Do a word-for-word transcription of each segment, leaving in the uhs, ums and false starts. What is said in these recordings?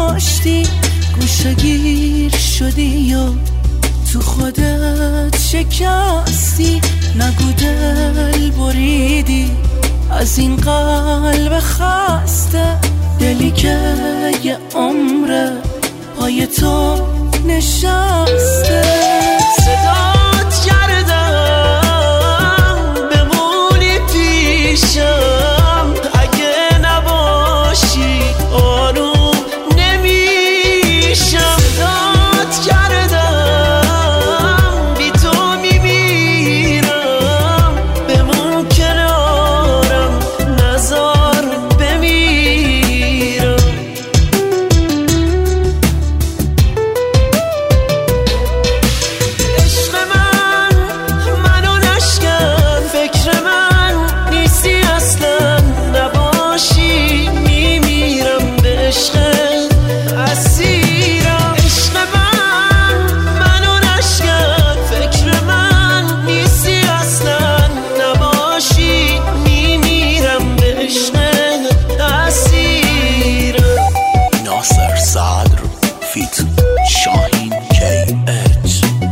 گذاشتی، گوشگیر شدی و تو خودت شکستی. نگو دل بریدی از این قلب خسته، دلی که یه عمره پای تو نشسته. صدات کردم بمونی پیشم، اگه نباشی آروم نمیشم. صدات کردم بی تو میمیرم، بمون کنارم نزار بمیرم. عشق من منو نشکن، فکر من نیستی اصلا، نباشی میمیرم به عشقت اسیرم. عشق من منو نشکن، فکر من نیستی اصلا، نباشی میمیرم به عشقت اسیرم. ناصر صدر فیت شاهین کی اچ.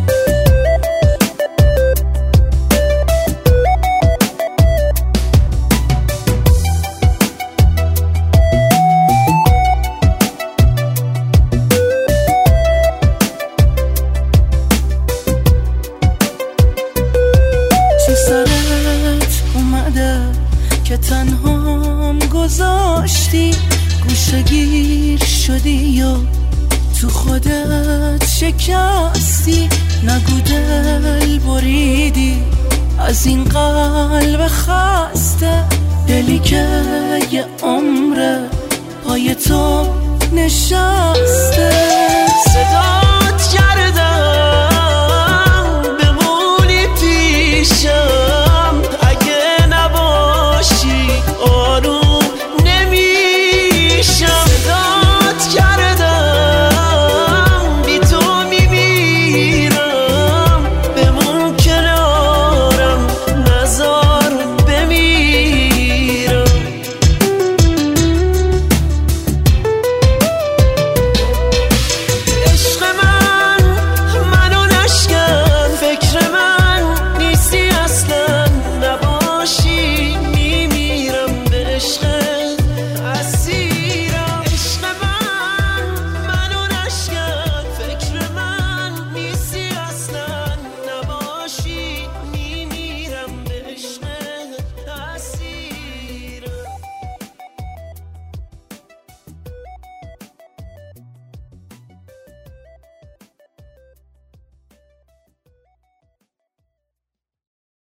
چی سرت اومده که تنهام گذاشتی، گوشگیر شدی و تو خودت شکستی. نگو دل بریدی از این قلب خسته، دلی که یه عمره پای تو نشسته.